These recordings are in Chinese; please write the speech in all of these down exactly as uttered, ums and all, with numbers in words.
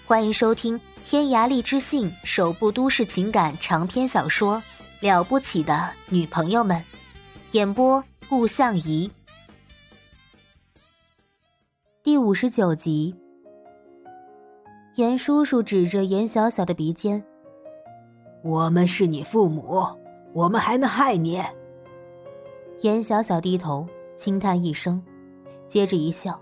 欢迎收听天涯荔枝信首部都市情感长篇小说《了不起的女朋友们》，演播顾向怡。第五十九集。严叔叔指着严小小的鼻尖： 我们是你父母，我们还能害你？ 严小小低头轻叹一声，接着一笑：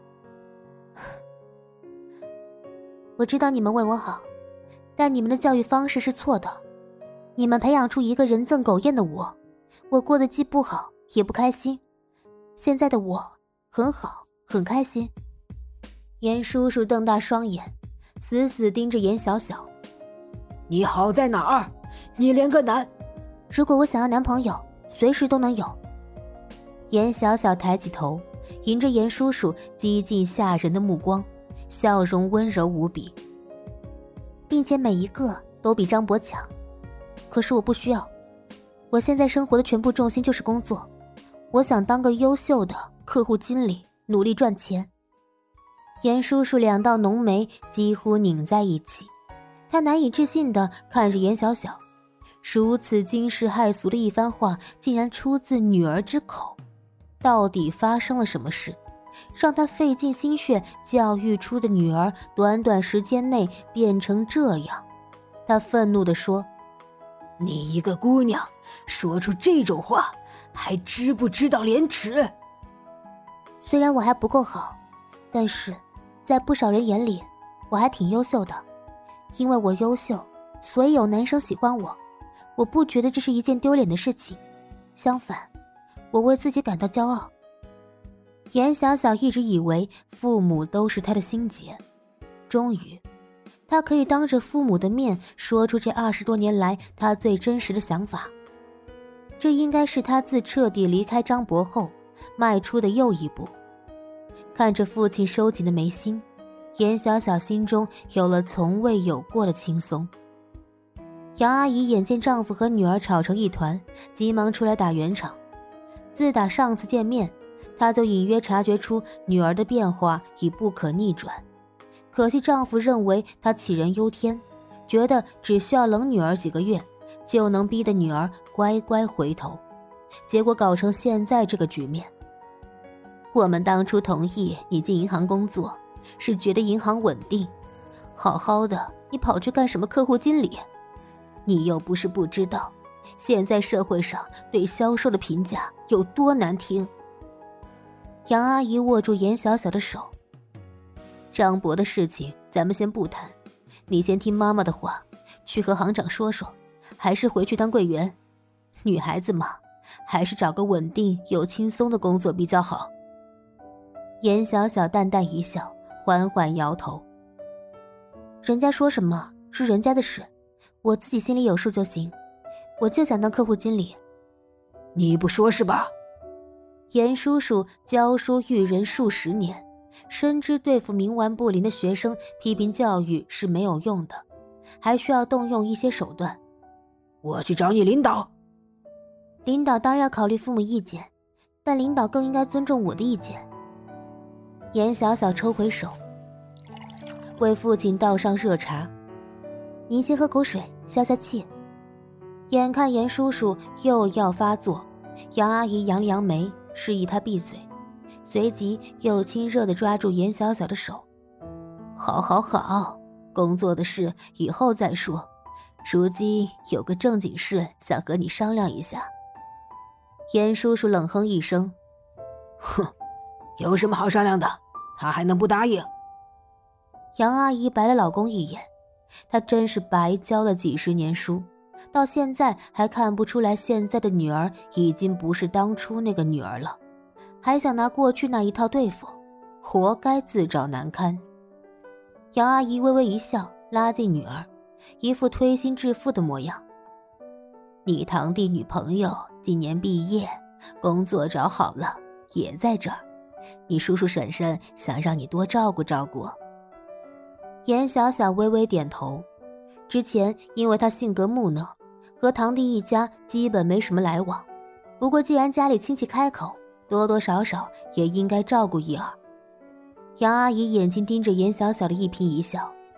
我知道你们为我好，但你们的教育方式是错的。你们培养出一个人憎狗厌的我，我过得既不好也不开心。现在的我很好，很开心。严叔叔瞪大双眼，死死盯着严小小： 你好在哪儿？你连个男…… 如果我想要男朋友，随时都能有。严小小抬起头，迎着严叔叔激进吓人的目光，笑容温柔无比，并且每一个都比张博强。可是我不需要，我现在生活的全部重心就是工作，我想当个优秀的客户经理，努力赚钱。严叔叔两道浓眉几乎拧在一起，他难以置信地看着严小小，如此惊世骇俗的一番话竟然出自女儿之口，到底发生了什么事，让他费尽心血教育出的女儿短短时间内变成这样？他愤怒地说： 你一个姑娘说出这种话，还知不知道廉耻？ 虽然我还不够好，但是在不少人眼里我还挺优秀的。因为我优秀，所以有男生喜欢我，我不觉得这是一件丢脸的事情，相反，我为自己感到骄傲。严小小一直以为父母都是他的心结，终于他可以当着父母的面说出这二十多年来他最真实的想法。这应该是他自彻底离开张博后迈出的又一步。看着父亲收紧的眉心，严小小心中有了从未有过的轻松。杨阿姨眼见丈夫和女儿吵成一团，急忙出来打圆场。自打上次见面，她就隐约察觉出女儿的变化已不可逆转，可惜丈夫认为她杞人忧天，觉得只需要冷女儿几个月就能逼得女儿乖乖回头，结果搞成现在这个局面。我们当初同意你进银行工作，是觉得银行稳定，好好的你跑去干什么客户经理？你又不是不知道，现在社会上对销售的评价有多难听。杨阿姨握住严小小的手：张博的事情咱们先不谈，你先听妈妈的话，去和行长说说，还是回去当柜员。女孩子嘛，还是找个稳定又轻松的工作比较好。严小小淡淡一笑，缓缓摇头：人家说什么是人家的事，我自己心里有数就行，我就想当客户经理。 你不说是吧？ 严叔叔教书育人数十年，深知对付冥顽不灵的学生批评教育是没有用的，还需要动用一些手段。 我去找你领导。 领导当然要考虑父母意见，但领导更应该尊重我的意见。严小小抽回手，为父亲倒上热茶：您先喝口水消消气。眼看严叔叔又要发作，杨阿姨扬了扬眉，示意他闭嘴，随即又亲热地抓住严小小的手：好好好，工作的事以后再说，如今有个正经事想和你商量一下。严叔叔冷哼一声： 哼，有什么好商量的？他还能不答应？ 杨阿姨白了老公一眼，她真是白教了几十年书，到现在还看不出来现在的女儿已经不是当初那个女儿了，还想拿过去那一套对付，活该自找难堪。杨阿姨微微一笑，拉近女儿，一副推心置腹的模样：你堂弟女朋友今年毕业，工作找好了，也在这儿，你叔叔婶婶想让你多照顾照顾。严小小微微点头，之前因为她性格木讷，和堂弟一家基本没什么来往，不过既然家里亲戚开口，多多少少也应该照顾一二。杨阿姨眼睛盯着严小小的一颦一笑，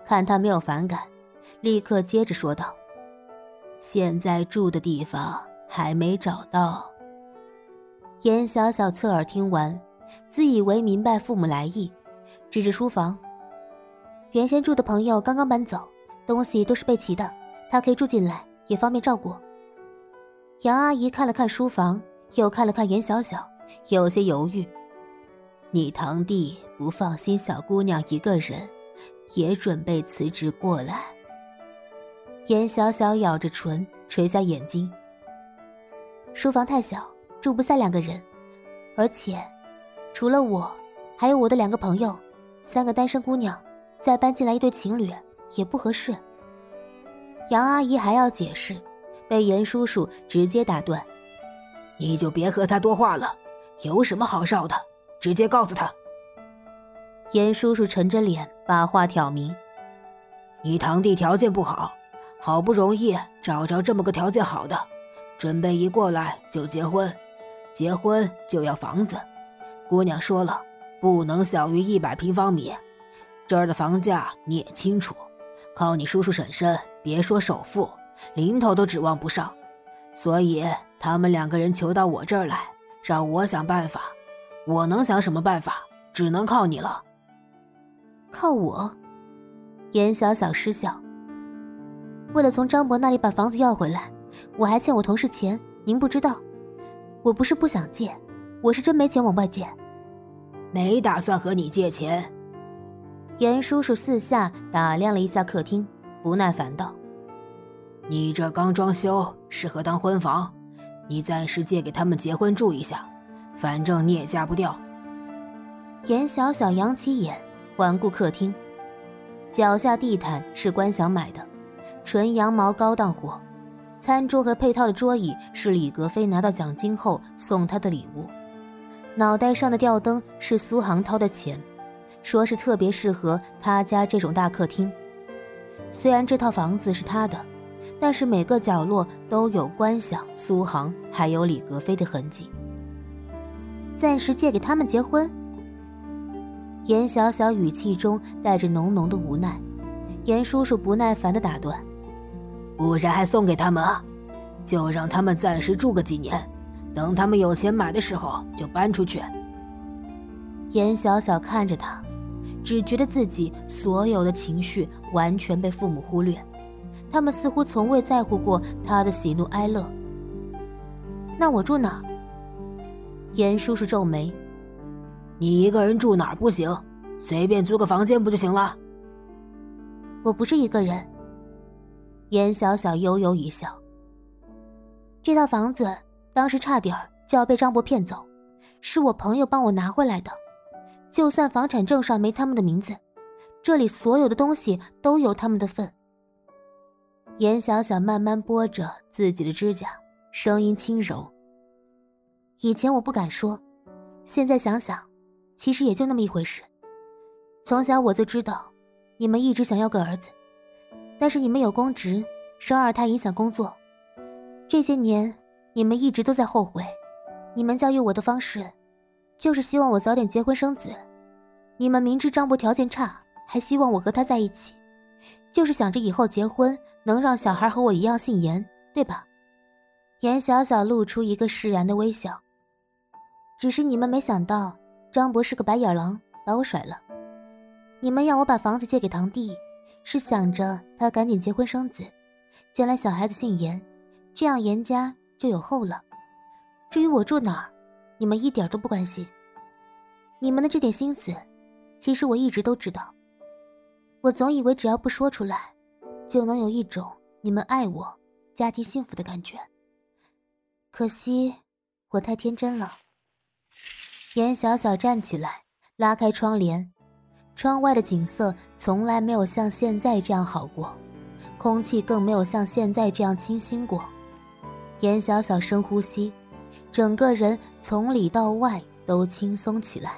看他没有反感，立刻接着说道：现在住的地方还没找到。严小小侧耳听完，自以为明白父母来意，指着书房：原先住的朋友刚刚搬走，东西都是备齐的，他可以住进来，也方便照顾。杨阿姨看了看书房，又看了看严小小，有些犹豫：你堂弟不放心小姑娘一个人，也准备辞职过来。严小小咬着唇，垂下眼睛：书房太小，住不下两个人，而且除了我还有我的两个朋友，三个单身姑娘，再搬进来一对情侣也不合适。杨阿姨还要解释，被严叔叔直接打断： 你就别和他多话了，有什么好绕的，直接告诉他。 严叔叔沉着脸把话挑明： 你堂弟条件不好，好不容易找着这么个条件好的，准备一过来就结婚，结婚就要房子。姑娘说了，不能小于一百平方米，这儿的房价你也清楚，靠你叔叔婶婶别说首付，零头都指望不上，所以他们两个人求到我这儿来，让我想办法。我能想什么办法，只能靠你了。 靠我？严小小失笑：为了从张伯那里把房子要回来，我还欠我同事钱，您不知道。我不是不想借，我是真没钱往外借。 没打算和你借钱。 严叔叔四下打量了一下客厅，不耐烦道： 你这刚装修，适合当婚房，你暂时借给他们结婚住一下，反正你也嫁不掉。 严小小扬起眼，环顾客厅，脚下地毯是关祥买的，纯羊毛高档货，餐桌和配套的桌椅是李格飞拿到奖金后送他的礼物，脑袋上的吊灯是苏杭涛的钱，说是特别适合他家这种大客厅。虽然这套房子是他的，但是每个角落都有关祥、苏杭还有李格飞的痕迹。暂时借给他们结婚？严小小语气中带着浓浓的无奈，严叔叔不耐烦地打断： 不然还送给他们啊？就让他们暂时住个几年，等他们有钱买的时候就搬出去。 严小小看着他，只觉得自己所有的情绪完全被父母忽略，他们似乎从未在乎过他的喜怒哀乐。那我住哪？严叔叔皱眉： 你一个人住哪儿不行，随便租个房间不就行了？ 我不是一个人。严小小悠悠一笑：这套房子当时差点就要被张伯骗走，是我朋友帮我拿回来的，就算房产证上没他们的名字，这里所有的东西都有他们的份。严小小慢慢拨着自己的指甲，声音轻柔：以前我不敢说，现在想想其实也就那么一回事。从小我就知道你们一直想要个儿子，但是你们有公职，生二胎影响工作，这些年你们一直都在后悔。你们教育我的方式就是希望我早点结婚生子，你们明知张伯条件差，还希望我和他在一起，就是想着以后结婚能让小孩和我一样姓严，对吧？严小小露出一个释然的微笑。只是你们没想到张伯是个白眼狼，把我甩了。你们要我把房子借给堂弟，是想着他赶紧结婚生子，将来小孩子姓严，这样严家就有后了。至于我住哪儿，你们一点都不关心。你们的这点心思，其实我一直都知道。我总以为只要不说出来，就能有一种你们爱我、家庭幸福的感觉。可惜我太天真了。严小小站起来，拉开窗帘，窗外的景色从来没有像现在这样好过，空气更没有像现在这样清新过。严小小深呼吸，整个人从里到外都轻松起来。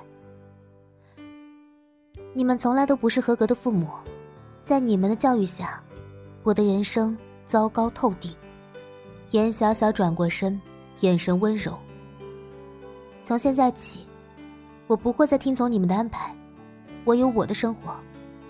你们从来都不是合格的父母，在你们的教育下，我的人生糟糕透顶。严小小转过身，眼神温柔。从现在起，我不会再听从你们的安排，我有我的生活。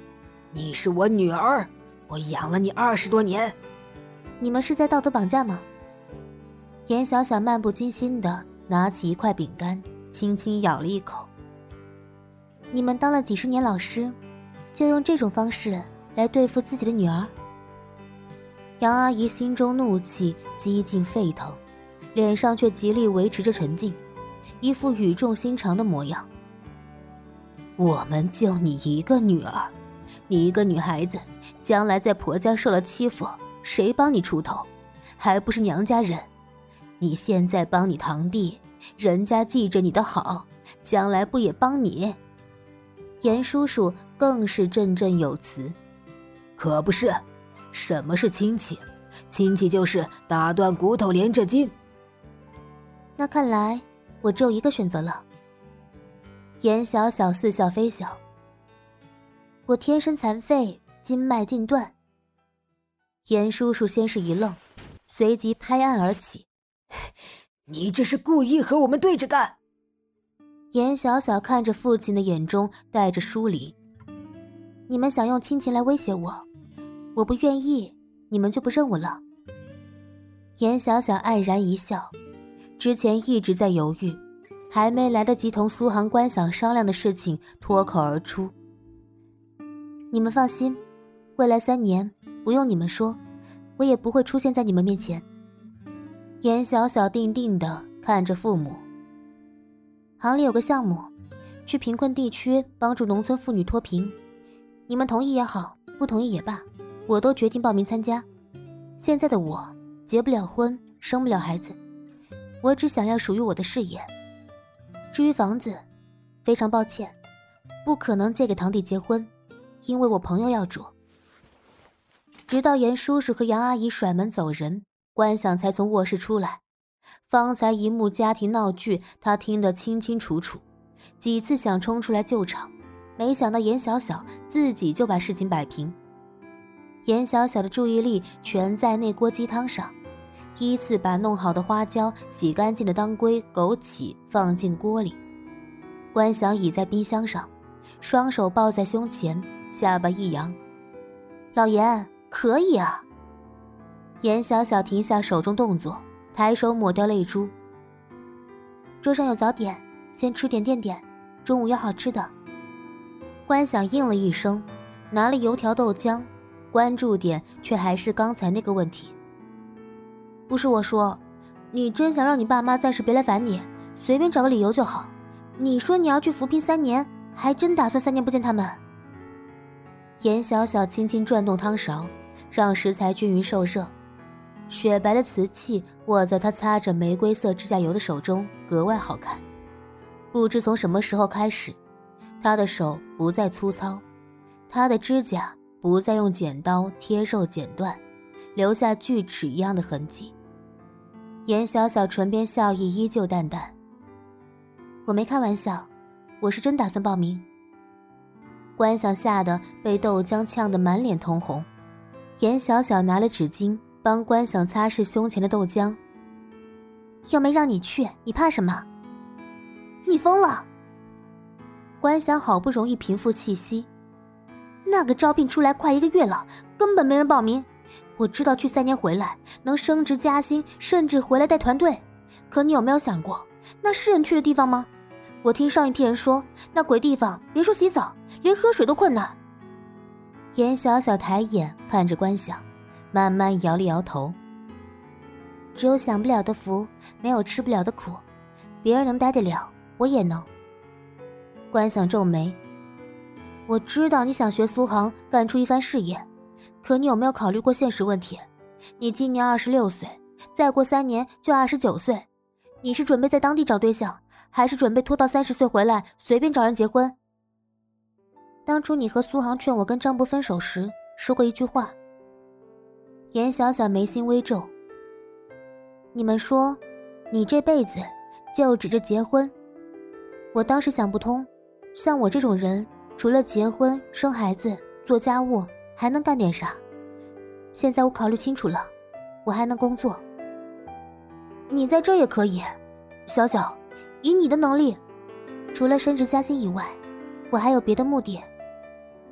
你是我女儿，我养了你二十多年。 你们是在道德绑架吗？严小小漫不经心地拿起一块饼干，轻轻咬了一口。你们当了几十年老师，就用这种方式来对付自己的女儿？杨阿姨心中怒气几近沸腾，脸上却极力维持着沉静，一副语重心长的模样。我们就你一个女儿，你一个女孩子，将来在婆家受了欺负，谁帮你出头？还不是娘家人。你现在帮你堂弟，人家记着你的好，将来不也帮你？严叔叔更是振振有词。 可不是，什么是亲戚？亲戚就是打断骨头连着筋。 那看来我只有一个选择了。严小小似笑非笑。我天生残废，筋脉尽断。严叔叔先是一愣，随即拍案而起。 你这是故意和我们对着干。 严小小看着父亲的眼中带着疏离。你们想用亲情来威胁我，我不愿意，你们就不认我了。严小小黯然一笑，之前一直在犹豫，还没来得及同苏杭官想商量的事情脱口而出。你们放心，未来三年不用你们说，我也不会出现在你们面前。严小小定定地看着父母。行里有个项目，去贫困地区帮助农村妇女脱贫，你们同意也好，不同意也罢，我都决定报名参加。现在的我结不了婚，生不了孩子，我只想要属于我的事业。至于房子，非常抱歉，不可能借给堂弟结婚，因为我朋友要住。直到严叔叔和杨阿姨甩门走人，关想才从卧室出来。方才一幕家庭闹剧，他听得清清楚楚，几次想冲出来救场，没想到严小小自己就把事情摆平。严小小的注意力全在那锅鸡汤上，依次把弄好的花椒、洗干净的当归、枸杞放进锅里。关想倚在冰箱上，双手抱在胸前，下巴一扬：“老严，可以啊。”严小小停下手中动作，抬手抹掉泪珠。桌上有早点，先吃点垫垫，中午有好吃的。关想应了一声，拿了油条豆浆，关注点却还是刚才那个问题。不是我说，你真想让你爸妈暂时别来烦你，随便找个理由就好。你说你要去扶贫三年，还真打算三年不见他们？严小小轻轻转动汤勺，让食材均匀受热。雪白的瓷器握在她擦着玫瑰色指甲油的手中格外好看。不知从什么时候开始，她的手不再粗糙，她的指甲不再用剪刀贴肉剪断，留下锯齿一样的痕迹。严小小唇边笑意依旧淡淡。我没开玩笑，我是真打算报名。关想吓得被豆浆呛得满脸通红。严小小拿了纸巾帮关想擦拭胸前的豆浆。又没让你去，你怕什么？你疯了！关想好不容易平复气息。那个招聘出来快一个月了，根本没人报名。我知道去三年回来能升职加薪，甚至回来带团队，可你有没有想过，那是人去的地方吗？我听上一批人说，那鬼地方别说洗澡，连喝水都困难。严小小抬眼看着关想，慢慢摇了摇头。只有享不了的福，没有吃不了的苦，别人能待得了，我也能。关想皱眉，我知道你想学苏杭，干出一番事业，可你有没有考虑过现实问题？你今年二十六岁，再过三年就二十九岁，你是准备在当地找对象，还是准备拖到三十岁回来随便找人结婚？当初你和苏杭劝我跟张博分手时说过一句话。严小小眉心微皱，你们说你这辈子就指着结婚。我当时想不通，像我这种人除了结婚生孩子做家务还能干点啥？现在我考虑清楚了，我还能工作。你在这也可以，小小，以你的能力，除了升职加薪以外，我还有别的目的。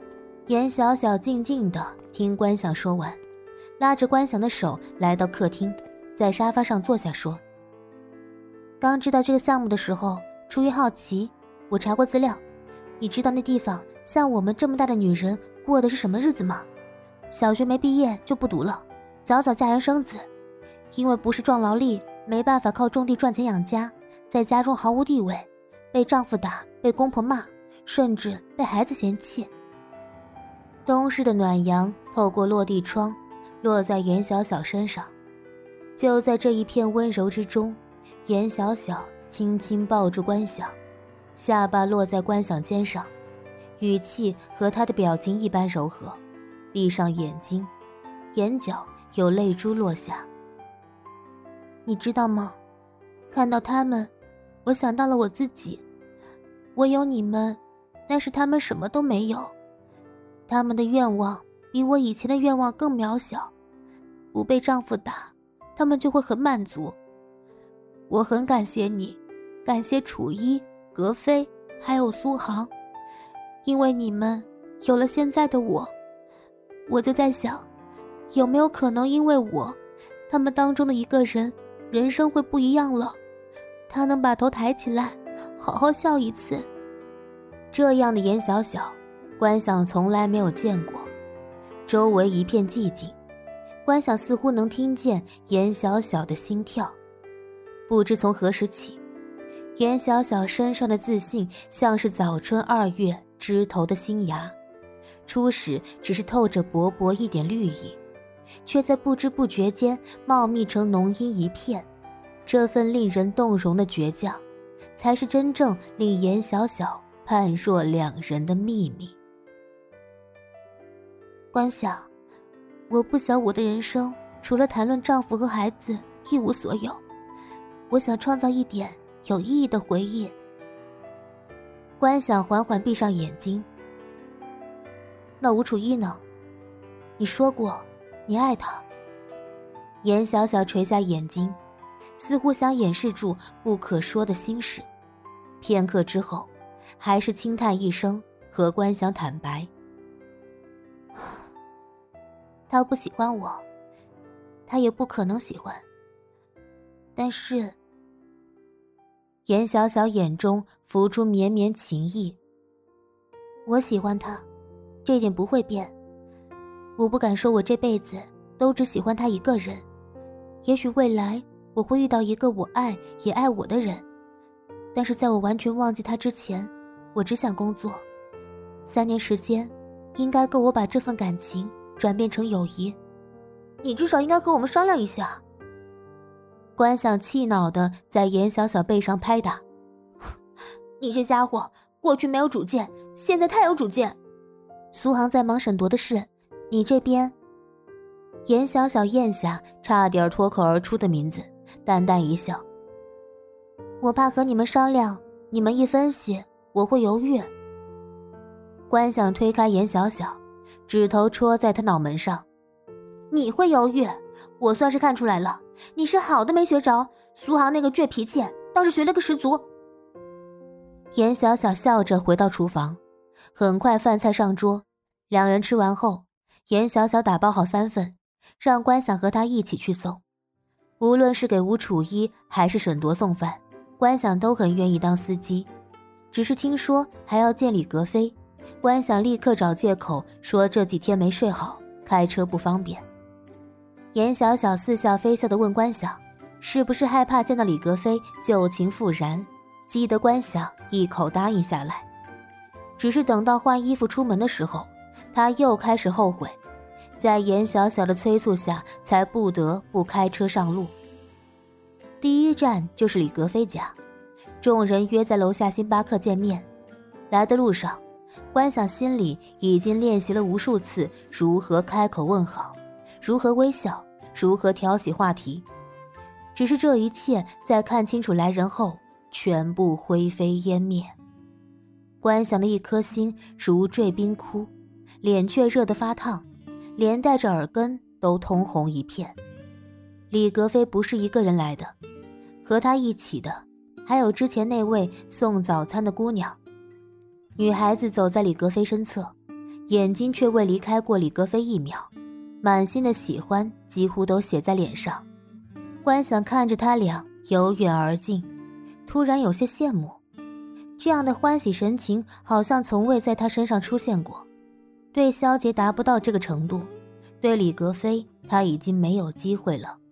严小小静静地听关晓说完，拉着关晓的手来到客厅，在沙发上坐下说：刚知道这个项目的时候，出于好奇，我查过资料。你知道那地方像我们这么大的女人过的是什么日子吗？小学没毕业就不读了，早早嫁人生子，因为不是壮劳力，没办法靠种地赚钱养家，在家中毫无地位，被丈夫打，被公婆骂，甚至被孩子嫌弃。冬日的暖阳透过落地窗落在严小小身上，就在这一片温柔之中，严小小轻轻抱住关晓，下巴落在关晓肩上，语气和她的表情一般柔和，闭上眼睛，眼角有泪珠落下。你知道吗？看到他们，我想到了我自己。我有你们，但是他们什么都没有。他们的愿望比我以前的愿望更渺小，不被丈夫打，他们就会很满足。我很感谢你，感谢楚一、格飞还有苏杭，因为你们有了现在的我。我就在想，有没有可能因为我，他们当中的一个人人生会不一样了，他能把头抬起来好好笑一次。这样的严小小，关晓从来没有见过。周围一片寂静，关晓似乎能听见严小小的心跳。不知从何时起，严小小身上的自信像是早春二月枝头的新芽，初始只是透着薄薄一点绿意，却在不知不觉间茂密成浓荫一片。这份令人动容的倔强，才是真正令严小小判若两人的秘密。关晓，我不想我的人生除了谈论丈夫和孩子一无所有，我想创造一点有意义的回忆。关晓缓缓闭上眼睛。那吴楚一呢？你说过你爱他。严小小垂下眼睛，似乎想掩饰住不可说的心事。片刻之后，还是轻叹一声，和关晓坦白：他不喜欢我，他也不可能喜欢。但是严小小眼中浮出绵绵情意。我喜欢他，这点不会变。我不敢说我这辈子都只喜欢他一个人，也许未来我会遇到一个我爱也爱我的人，但是在我完全忘记他之前，我只想工作。三年时间应该够我把这份感情转变成友谊。你至少应该和我们商量一下。关晓气恼地在严小小背上拍打。你这家伙，过去没有主见，现在太有主见。苏杭在忙沈铎的事，你这边……严小小咽下差点脱口而出的名字，淡淡一笑。我怕和你们商量，你们一分析，我会犹豫。关晓推开严小小，指头戳在他脑门上。你会犹豫？我算是看出来了，你是好的没学着，苏杭那个倔脾气倒是学了个十足。严小小笑着回到厨房，很快饭菜上桌，两人吃完后，严小小打包好三份，让关晓和他一起去送。无论是给吴楚一还是沈铎送饭，关晓都很愿意当司机。只是听说还要见李格飞，关晓立刻找借口说这几天没睡好，开车不方便。严小小似笑非笑地问关晓，是不是害怕见到李格飞旧情复燃，激得关晓一口答应下来。只是等到换衣服出门的时候，他又开始后悔，在严小小的催促下，才不得不开车上路。第一站就是李格飞家，众人约在楼下星巴克见面。来的路上，关晓心里已经练习了无数次如何开口问好，如何微笑，如何挑起话题。只是这一切在看清楚来人后，全部灰飞烟灭。关晓的一颗心如坠冰窟，脸却热得发烫，连带着耳根都通红一片。李格飞不是一个人来的，和他一起的还有之前那位送早餐的姑娘。女孩子走在李格飞身侧， 眼睛却未离开过李格飞一秒，满心的喜欢几乎都写在脸上。关想看着他俩由远而近，突然有些羡慕，这样的欢喜神情好像从未在他身上出现过。对萧杰达不到这个程度，对李格飞他已经没有机会了。